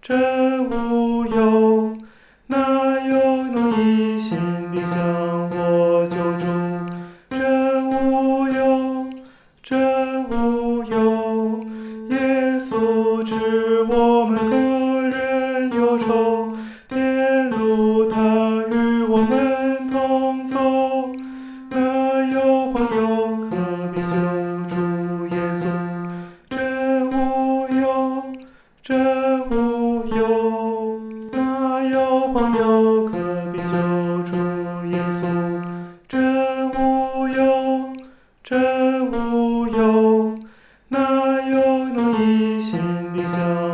真无忧，哪有能一心必将我救助？真无忧，真无忧，耶稣知我们个人忧愁，天路他与我们同走。哪有朋友可比救主耶稣？真无忧，真无忧，哪有朋友可比救主耶稣？真无忧，真无忧，哪有能一心比较？